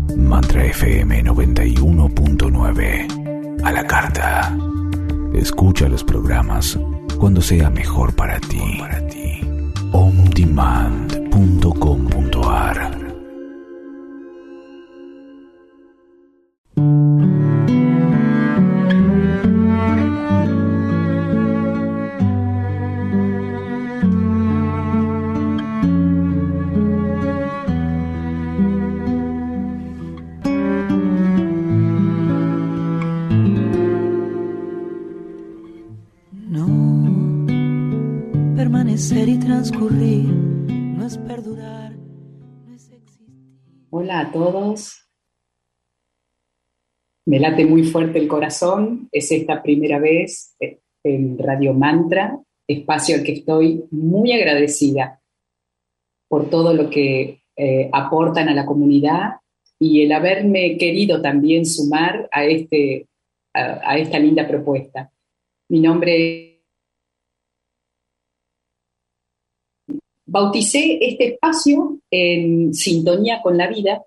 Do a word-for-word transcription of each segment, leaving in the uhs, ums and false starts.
Mantra F M noventa y uno punto nueve. A la carta. Escucha los programas cuando sea mejor para ti. on demand punto com punto a r. Y transcurrir, no es perdurar, no es existir. Hola a todos. Me late muy fuerte el corazón. Es esta primera vez en Radio Mantra, espacio al que estoy muy agradecida por todo lo que eh, aportan a la comunidad y el haberme querido también sumar a, este, a, a esta linda propuesta. Mi nombre es Bauticé este espacio en sintonía con la vida,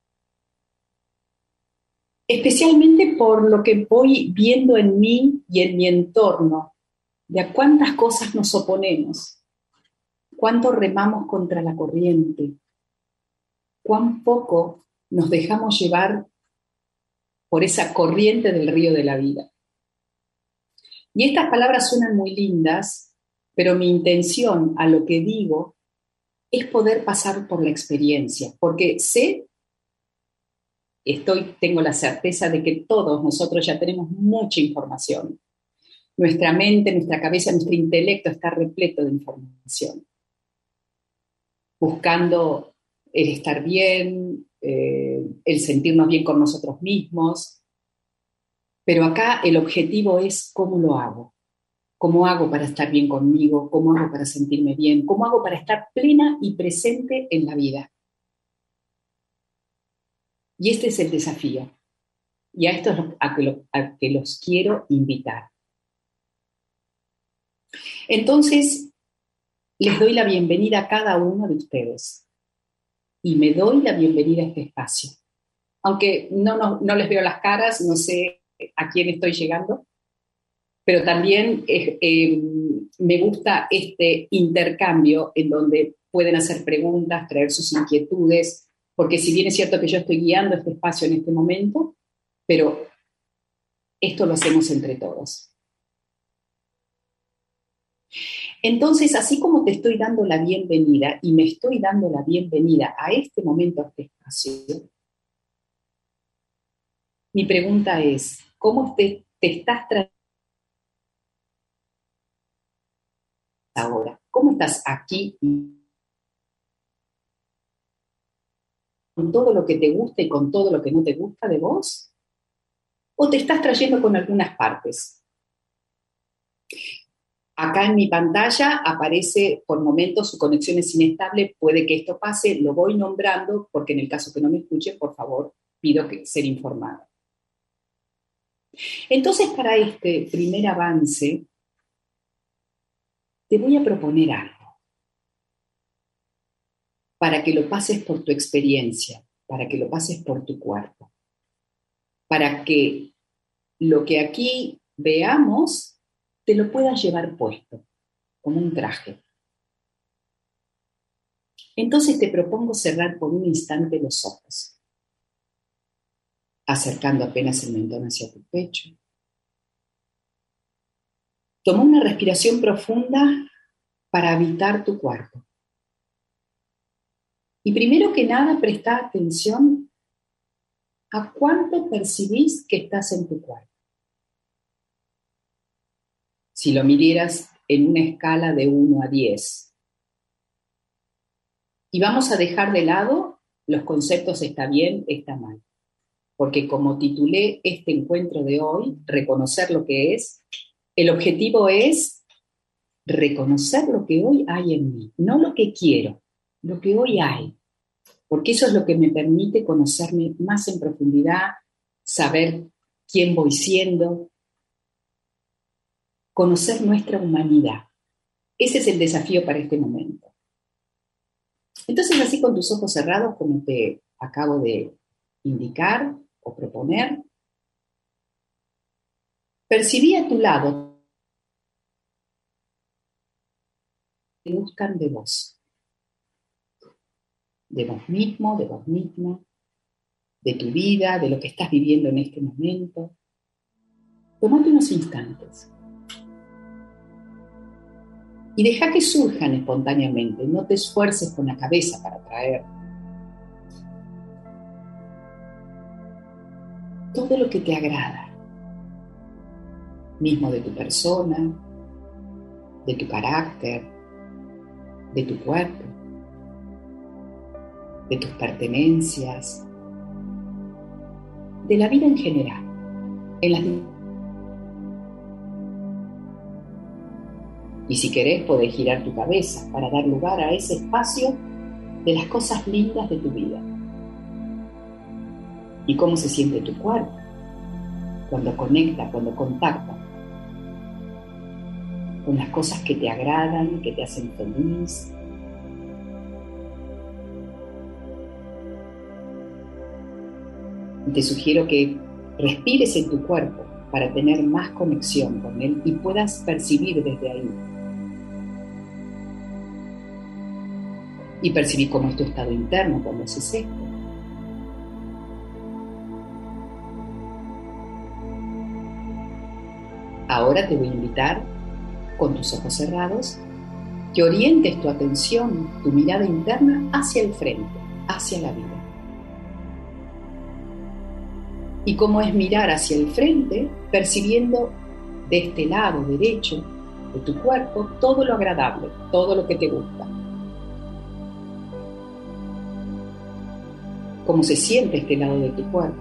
especialmente por lo que voy viendo en mí y en mi entorno, de a cuántas cosas nos oponemos, cuánto remamos contra la corriente, cuán poco nos dejamos llevar por esa corriente del río de la vida. Y estas palabras suenan muy lindas, pero mi intención a lo que digo es poder pasar por la experiencia, porque sé, estoy, tengo la certeza de que todos nosotros ya tenemos mucha información. Nuestra mente, nuestra cabeza, nuestro intelecto está repleto de información, buscando el estar bien, eh, el sentirnos bien con nosotros mismos, pero acá el objetivo es cómo lo hago. ¿Cómo hago para estar bien conmigo? ¿Cómo hago para sentirme bien? ¿Cómo hago para estar plena y presente en la vida? Y este es el desafío. Y a esto es a que, lo, a que los quiero invitar. Entonces, les doy la bienvenida a cada uno de ustedes. Y me doy la bienvenida a este espacio. Aunque no, no, no les veo las caras, no sé a quién estoy llegando. Pero también eh, eh, me gusta este intercambio en donde pueden hacer preguntas, traer sus inquietudes, porque si bien es cierto que yo estoy guiando este espacio en este momento, pero esto lo hacemos entre todos. Entonces, así como te estoy dando la bienvenida y me estoy dando la bienvenida a este momento, a este espacio, mi pregunta es, ¿cómo te, te estás tratando ahora? ¿Cómo estás aquí con todo lo que te gusta y con todo lo que no te gusta de vos? ¿O te estás trayendo con algunas partes? Acá en mi pantalla aparece por momentos su conexión es inestable, puede que esto pase, lo voy nombrando porque en el caso que no me escuchen, por favor, pido que ser informada. Entonces, para este primer avance, te voy a proponer algo para que lo pases por tu experiencia, para que lo pases por tu cuerpo, para que lo que aquí veamos te lo puedas llevar puesto, como un traje. Entonces te propongo cerrar por un instante los ojos, acercando apenas el mentón hacia tu pecho. Toma una respiración profunda para habitar tu cuerpo. Y primero que nada, presta atención a cuánto percibís que estás en tu cuerpo. Si lo midieras en una escala de uno a diez. Y vamos a dejar de lado los conceptos está bien, está mal. Porque como titulé este encuentro de hoy, reconocer lo que es, el objetivo es reconocer lo que hoy hay en mí, no lo que quiero, lo que hoy hay. Porque eso es lo que me permite conocerme más en profundidad, saber quién voy siendo, conocer nuestra humanidad. Ese es el desafío para este momento. Entonces, así con tus ojos cerrados, como te acabo de indicar o proponer. Percibí a tu lado que te gustan de vos, de vos mismo, de vos misma, de tu vida, de lo que estás viviendo en este momento. Tómate unos instantes y deja que surjan espontáneamente. No te esfuerces con la cabeza para atraer todo lo que te agrada, mismo de tu persona, de tu carácter, de tu cuerpo, de tus pertenencias, de la vida en general, en las Y si querés, podés girar tu cabeza para dar lugar a ese espacio de las cosas lindas de tu vida. Y cómo se siente tu cuerpo cuando conecta, cuando contacta con las cosas que te agradan, que te hacen feliz. Y te sugiero que respires en tu cuerpo para tener más conexión con él y puedas percibir desde ahí. Y percibir cómo es tu estado interno cuando haces esto. Ahora te voy a invitar, con tus ojos cerrados, que orientes tu atención, tu mirada interna hacia el frente, hacia la vida. Y cómo es mirar hacia el frente, percibiendo de este lado derecho de tu cuerpo todo lo agradable, todo lo que te gusta. Cómo se siente este lado de tu cuerpo.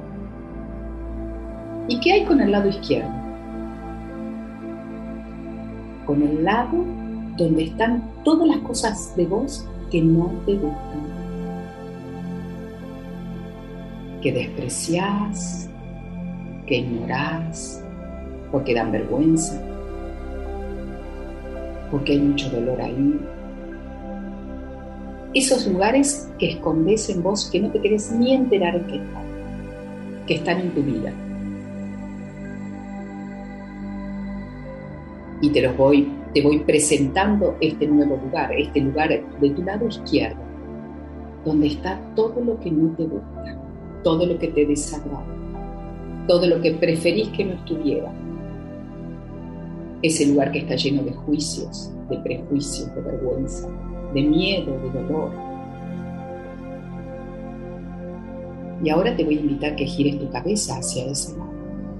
¿Y qué hay con el lado izquierdo? Con el lado donde están todas las cosas de vos que no te gustan, que despreciás, que ignorás, porque dan vergüenza, porque hay mucho dolor ahí. Esos lugares que escondes en vos, que no te querés ni enterar en que están, que están en tu vida. Y te los voy, te voy presentando este nuevo lugar, este lugar de tu lado izquierdo, donde está todo lo que no te gusta, todo lo que te desagrada, todo lo que preferís que no estuviera. Ese lugar que está lleno de juicios, de prejuicios, de vergüenza, de miedo, de dolor. Y ahora te voy a invitar a que gires tu cabeza hacia ese lado.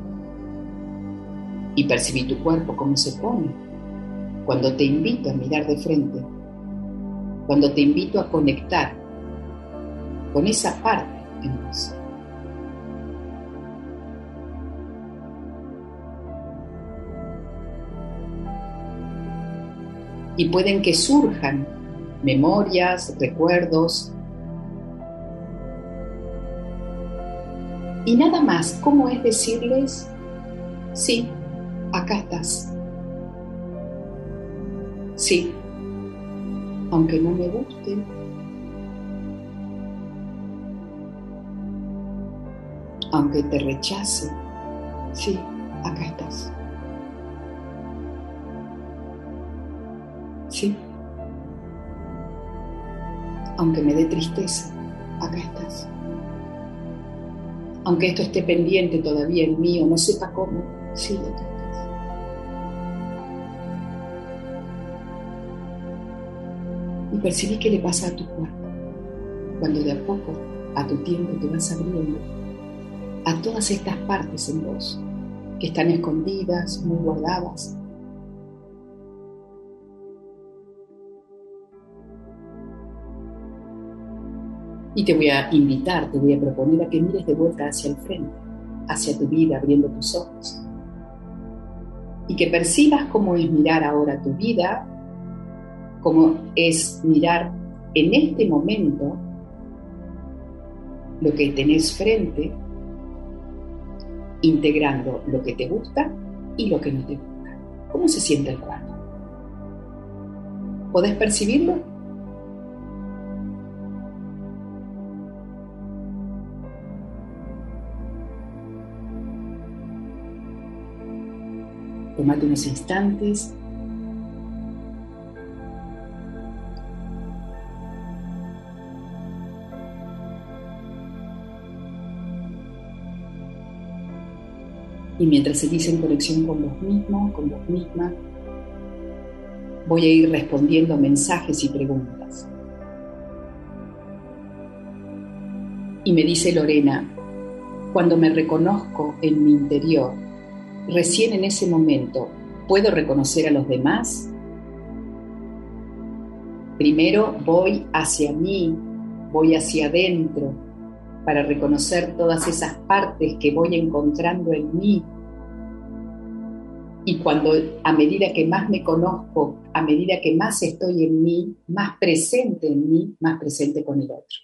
Y percibí tu cuerpo cómo se pone cuando te invito a mirar de frente, cuando te invito a conectar con esa parte en vos. Y pueden que surjan memorias, recuerdos. Y nada más, ¿cómo es decirles? Sí, acá estás. Sí, aunque no me guste, aunque te rechace, sí, acá estás. Sí, aunque me dé tristeza, acá estás. Aunque esto esté pendiente todavía en mí o no sepa cómo, sí, acá estás. Y percibí qué le pasa a tu cuerpo cuando de a poco, a tu tiempo, te vas abriendo a todas estas partes en vos que están escondidas, muy guardadas. Y te voy a invitar, te voy a proponer a que mires de vuelta hacia el frente, hacia tu vida, abriendo tus ojos. Y que percibas cómo es mirar ahora tu vida, cómo es mirar en este momento lo que tenés frente, integrando lo que te gusta y lo que no te gusta. ¿Cómo se siente el cuerpo? ¿Podés percibirlo? Tómate unos instantes. Y mientras seguís en conexión con vos mismo, con vos misma, voy a ir respondiendo mensajes y preguntas. Y me dice Lorena, cuando me reconozco en mi interior, recién en ese momento, ¿puedo reconocer a los demás? Primero voy hacia mí, voy hacia adentro, para reconocer todas esas partes que voy encontrando en mí. Y cuando, a medida que más me conozco, a medida que más estoy en mí, más presente en mí, más presente con el otro.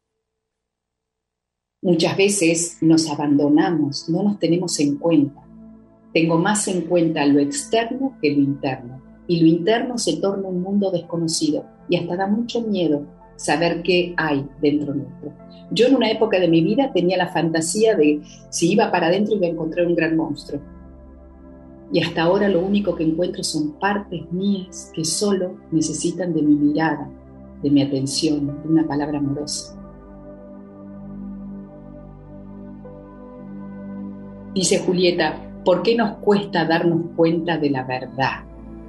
Muchas veces nos abandonamos, no nos tenemos en cuenta. Tengo más en cuenta lo externo que lo interno. Y lo interno se torna un mundo desconocido y hasta da mucho miedo saber qué hay dentro nuestro. Yo en una época de mi vida tenía la fantasía de si iba para adentro iba a encontrar un gran monstruo. Y hasta ahora lo único que encuentro son partes mías que solo necesitan de mi mirada, de mi atención, de una palabra amorosa. Dice Julieta, ¿por qué nos cuesta darnos cuenta de la verdad?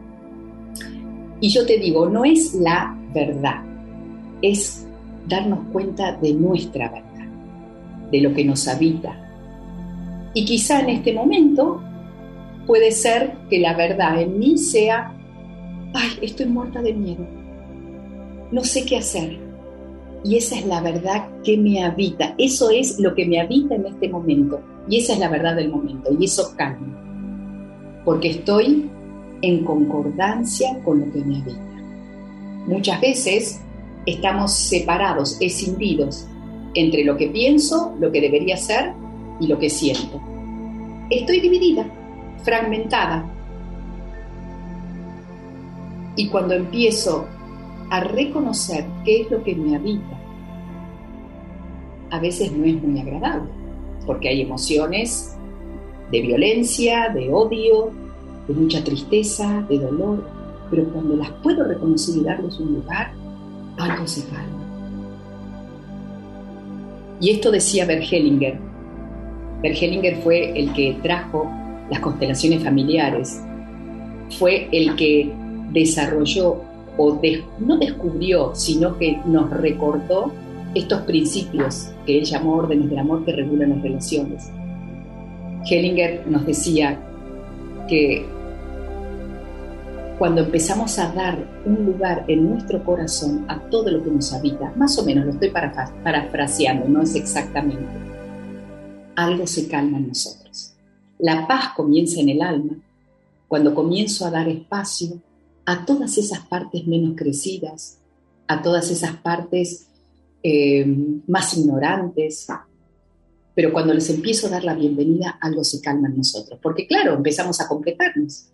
Y yo te digo, no es la verdad, es darnos cuenta de nuestra verdad, de lo que nos habita. Y quizá en este momento puede ser que la verdad en mí sea, ay, estoy muerta de miedo, no sé qué hacer. Y esa es la verdad que me habita, eso es lo que me habita en este momento. Y esa es la verdad del momento, y eso calma, porque estoy en concordancia con lo que me habita. Muchas veces estamos separados, escindidos, entre lo que pienso, lo que debería ser y lo que siento. Estoy dividida, fragmentada. Y cuando empiezo a reconocer qué es lo que me habita, a veces no es muy agradable, porque hay emociones de violencia, de odio, de mucha tristeza, de dolor, pero cuando las puedo reconocer y darles un lugar, algo se calma. Y esto decía Bert Hellinger. Bert Hellinger fue el que trajo las constelaciones familiares, fue el que desarrolló, o de, no descubrió, sino que nos recordó estos principios que él llamó órdenes del amor que regulan las relaciones. Hellinger nos decía que cuando empezamos a dar un lugar en nuestro corazón a todo lo que nos habita, más o menos lo estoy parafra- parafraseando, no es exactamente, algo se calma en nosotros. La paz comienza en el alma cuando comienzo a dar espacio a todas esas partes menos crecidas, a todas esas partes Eh, más ignorantes, pero cuando les empiezo a dar la bienvenida, algo se calma en nosotros, porque claro, empezamos a completarnos.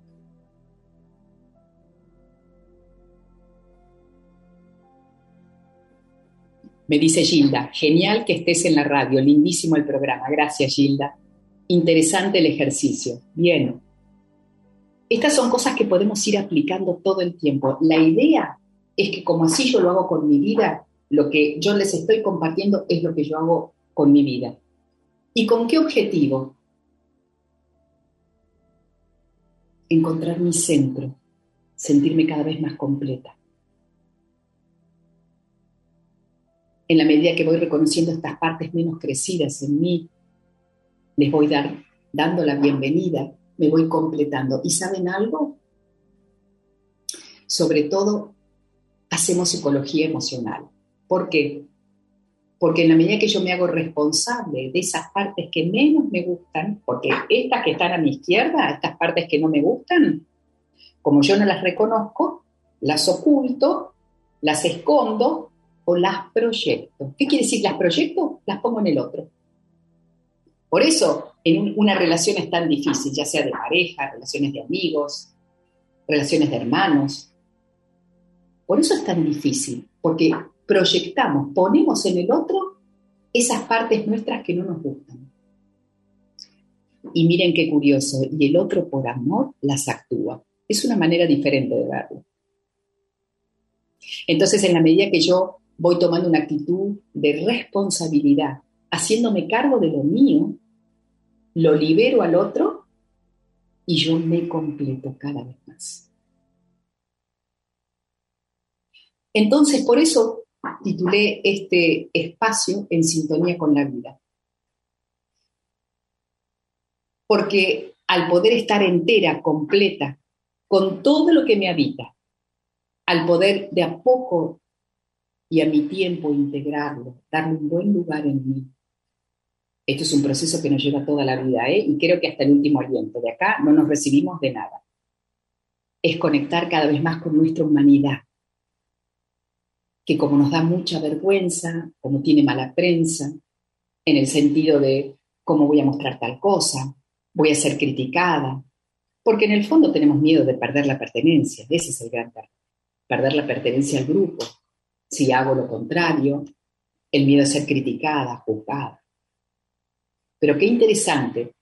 Me dice Gilda, genial que estés en la radio, lindísimo el programa, gracias Gilda, interesante el ejercicio, bien. Estas son cosas que podemos ir aplicando todo el tiempo. La idea es que como así yo lo hago con mi vida, lo que yo les estoy compartiendo es lo que yo hago con mi vida. ¿Y con qué objetivo? Encontrar mi centro, sentirme cada vez más completa. En la medida que voy reconociendo estas partes menos crecidas en mí, les voy dar, dando la bienvenida, me voy completando. ¿Y saben algo? Sobre todo, hacemos psicología emocional. ¿Por qué? Porque en la medida que yo me hago responsable de esas partes que menos me gustan, porque estas que están a mi izquierda, estas partes que no me gustan, como yo no las reconozco, las oculto, las escondo o las proyecto. ¿Qué quiere decir las proyecto? Las pongo en el otro. Por eso en una relación es tan difícil, ya sea de pareja, relaciones de amigos, relaciones de hermanos. Por eso es tan difícil, porque proyectamos, ponemos en el otro esas partes nuestras que no nos gustan. y miren qué curioso, y el otro por amor las actúa. Es una manera diferente de verlo. Entonces, en la medida que yo voy tomando una actitud de responsabilidad, haciéndome cargo de lo mío, lo libero al otro y yo me completo cada vez más. Entonces, por eso titulé este espacio En sintonía con la vida. Porque al poder estar entera, completa, con todo lo que me habita, al poder de a poco y a mi tiempo integrarlo, darle un buen lugar en mí. Esto es un proceso que nos lleva toda la vida, ¿eh? Y creo que hasta el último aliento. De acá no nos recibimos de nada. Es conectar cada vez más con nuestra humanidad, que como nos da mucha vergüenza, como tiene mala prensa, en el sentido de cómo voy a mostrar tal cosa, voy a ser criticada, porque en el fondo tenemos miedo de perder la pertenencia, ese es el gran tema, perder la pertenencia al grupo. Si hago lo contrario, el miedo a ser criticada, juzgada. Pero qué interesante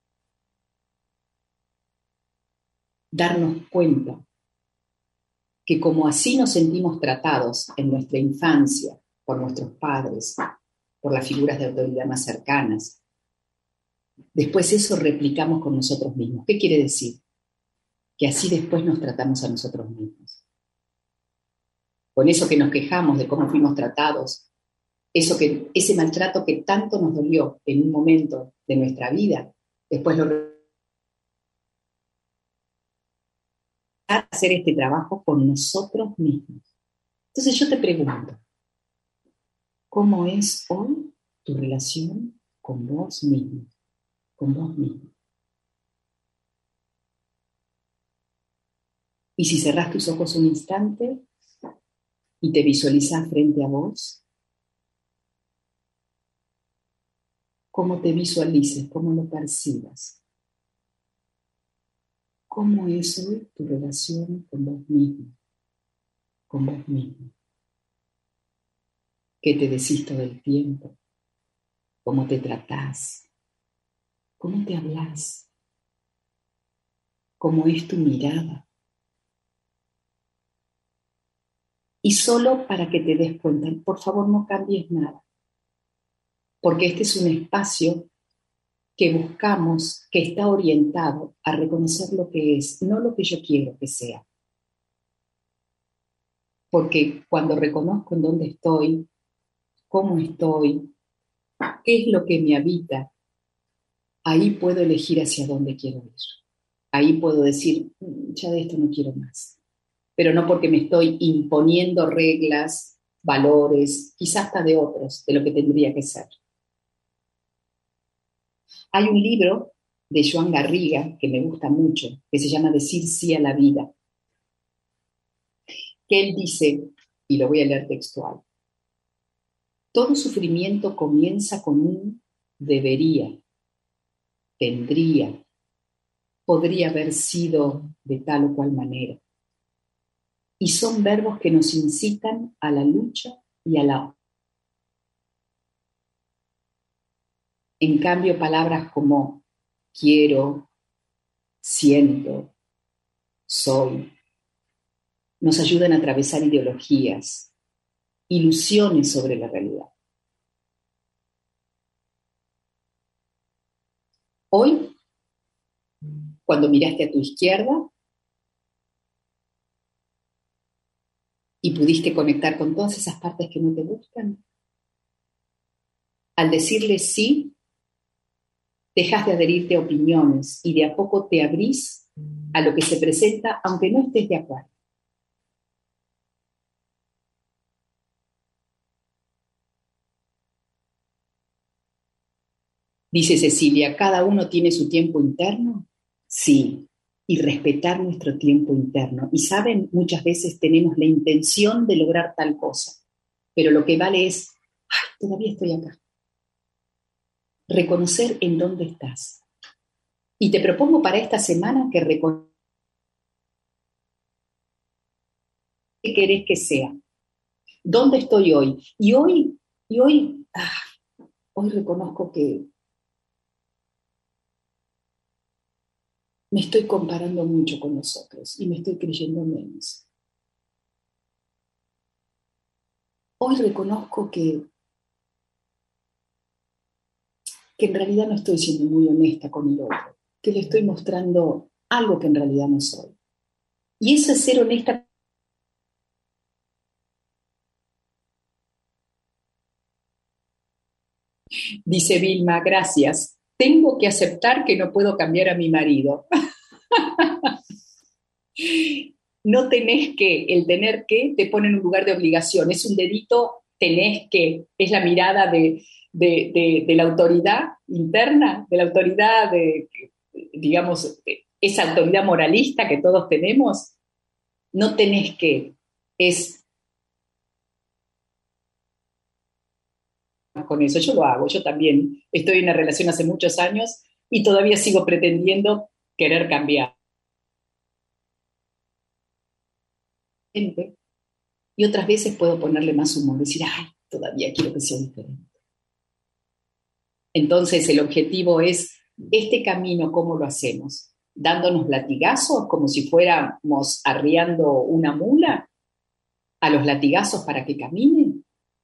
darnos cuenta que como así nos sentimos tratados en nuestra infancia por nuestros padres, por las figuras de autoridad más cercanas, después eso replicamos con nosotros mismos. ¿Qué quiere decir? Que así después nos tratamos a nosotros mismos. Con eso que nos quejamos de cómo fuimos tratados, eso que, ese maltrato que tanto nos dolió en un momento de nuestra vida, después lo hacer este trabajo con nosotros mismos. Entonces yo te pregunto, ¿cómo es hoy tu relación con vos mismo? Con vos mismo. Y si cerrás tus ojos un instante y te visualizás frente a vos, ¿cómo te visualices? ¿Cómo lo percibas? ¿Cómo es hoy tu relación con vos mismo? Con vos mismo. ¿Qué te decís todo el tiempo? ¿Cómo te tratás? ¿Cómo te hablas? ¿Cómo es tu mirada? Y solo para que te des cuenta, por favor no cambies nada, porque este es un espacio que buscamos, que está orientado a reconocer lo que es, no lo que yo quiero que sea. Porque cuando reconozco en dónde estoy, cómo estoy, qué es lo que me habita, ahí puedo elegir hacia dónde quiero ir. Ahí puedo decir, ya de esto no quiero más. Pero no porque me estoy imponiendo reglas, valores, quizás hasta de otros, de lo que tendría que ser. Hay un libro de Joan Garriga que me gusta mucho, que se llama Decir sí a la vida, que él dice, y lo voy a leer textual, todo sufrimiento comienza con un debería, tendría, podría haber sido de tal o cual manera. Y son verbos que nos incitan a la lucha y a la... En cambio, palabras como quiero, siento, soy, nos ayudan a atravesar ideologías, ilusiones sobre la realidad. Hoy, cuando miraste a tu izquierda y pudiste conectar con todas esas partes que no te gustan, al decirle sí, dejas de adherirte a opiniones y de a poco te abrís a lo que se presenta, aunque no estés de acuerdo. Dice Cecilia, ¿cada uno tiene su tiempo interno? Sí, y respetar nuestro tiempo interno. Y saben, muchas veces tenemos la intención de lograr tal cosa, pero lo que vale es, ay, todavía estoy acá. Reconocer en dónde estás. Y te propongo para esta semana que reconozcas qué querés que sea. ¿Dónde estoy hoy? Y hoy, y hoy, ah, hoy reconozco que me estoy comparando mucho con los otros y me estoy creyendo menos. Hoy reconozco que, que en realidad no estoy siendo muy honesta con el otro, que le estoy mostrando algo que en realidad no soy. Y eso es ser honesta. Dice Vilma, gracias. Tengo que aceptar que no puedo cambiar a mi marido. No tenés que, el tener que te pone en un lugar de obligación, es un dedito, tenés que, es la mirada de, de, de, de la autoridad interna, de la autoridad, de, digamos, esa autoridad moralista que todos tenemos. No tenés que, es con eso, yo lo hago, yo también estoy en una relación hace muchos años y todavía sigo pretendiendo querer cambiar. Y otras veces puedo ponerle más humor, decir, ay, todavía quiero que sea diferente. Entonces el objetivo es, este camino, ¿cómo lo hacemos? ¿Dándonos latigazos como si fuéramos arriando una mula a los latigazos para que caminen?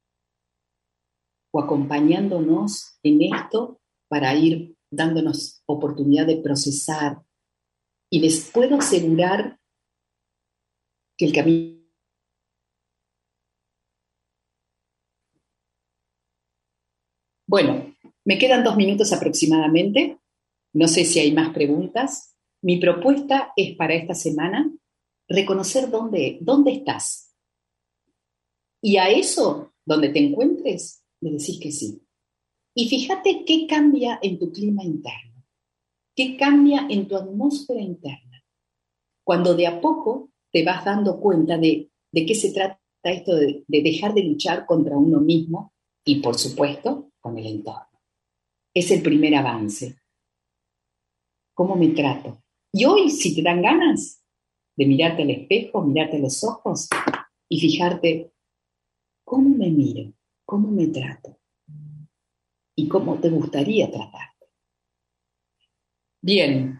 ¿O acompañándonos en esto para ir dándonos oportunidad de procesar? Y les puedo asegurar que el camino... Bueno, me quedan dos minutos aproximadamente. No sé si hay más preguntas. Mi propuesta es para esta semana reconocer dónde, dónde estás. Y a eso, donde te encuentres, le decís que sí. Y fíjate qué cambia en tu clima interno, qué cambia en tu atmósfera interna. Cuando de a poco te vas dando cuenta de, de qué se trata esto de, de dejar de luchar contra uno mismo y, por supuesto, con el entorno. Es el primer avance. ¿Cómo me trato? Y hoy, si te dan ganas de mirarte al espejo, mirarte a los ojos y fijarte cómo me miro, cómo me trato y cómo te gustaría tratarte. Bien.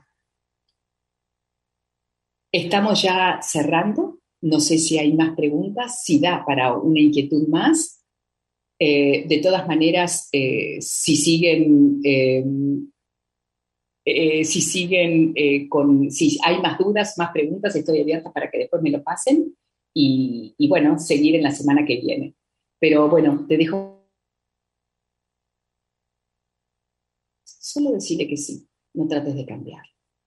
Estamos ya cerrando, no sé si hay más preguntas, si da para una inquietud más. Eh, de todas maneras, eh, si siguen, eh, eh, si siguen eh, con, si hay más dudas, más preguntas, estoy abierta para que después me lo pasen y, y bueno, seguir en la semana que viene. Pero bueno, te dejo solo decirle que sí, no trates de cambiar.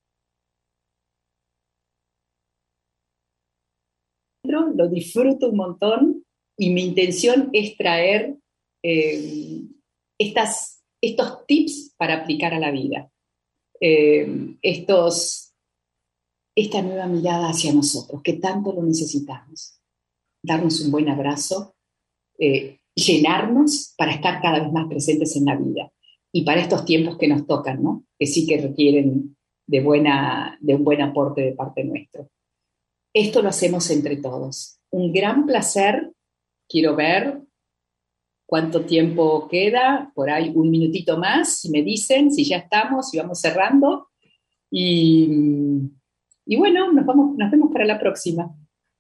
Lo disfruto un montón y mi intención es traer eh, estas, estos tips para aplicar a la vida, eh, estos, esta nueva mirada hacia nosotros, que tanto lo necesitamos, darnos un buen abrazo, eh, llenarnos para estar cada vez más presentes en la vida y para estos tiempos que nos tocan, ¿no? Que sí que requieren de, buena, de un buen aporte de parte nuestro. Esto lo hacemos entre todos. Un gran placer. Quiero ver cuánto tiempo queda. Por ahí un minutito más, si me dicen, si ya estamos, si vamos cerrando. Y, y bueno, nos, vamos, nos vemos para la próxima.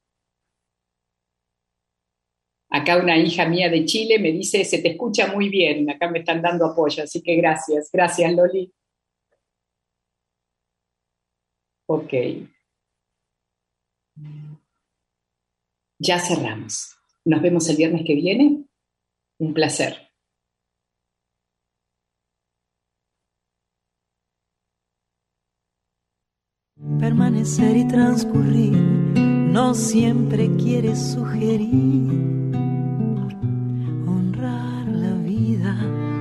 Acá una hija mía de Chile me dice, se te escucha muy bien. Acá me están dando apoyo, así que gracias. Gracias, Loli. Ok. Ya cerramos. Nos vemos el viernes que viene. Un placer. Permanecer y transcurrir no siempre quiere sugerir honrar la vida.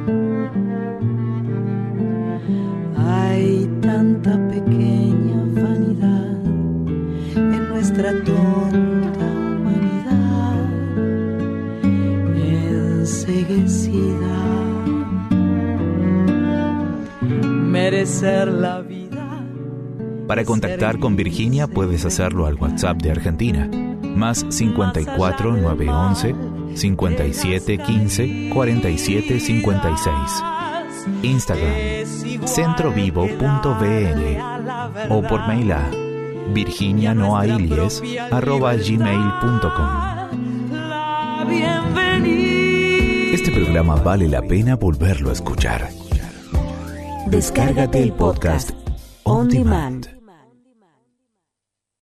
Hay tanta pequeña vanidad en nuestra tonta humanidad, enceguecida. Merecer la vida. Para contactar con Virginia puedes hacerlo al WhatsApp de Argentina, más cincuenta y cuatro, novecientos once, cincuenta y siete, quince, cuarenta y siete, cincuenta y seis. Instagram, centrovivo punto v n o por mail a virginianoailes arroba gmail punto com. Este programa vale la pena volverlo a escuchar. Descárgate el podcast On Demand.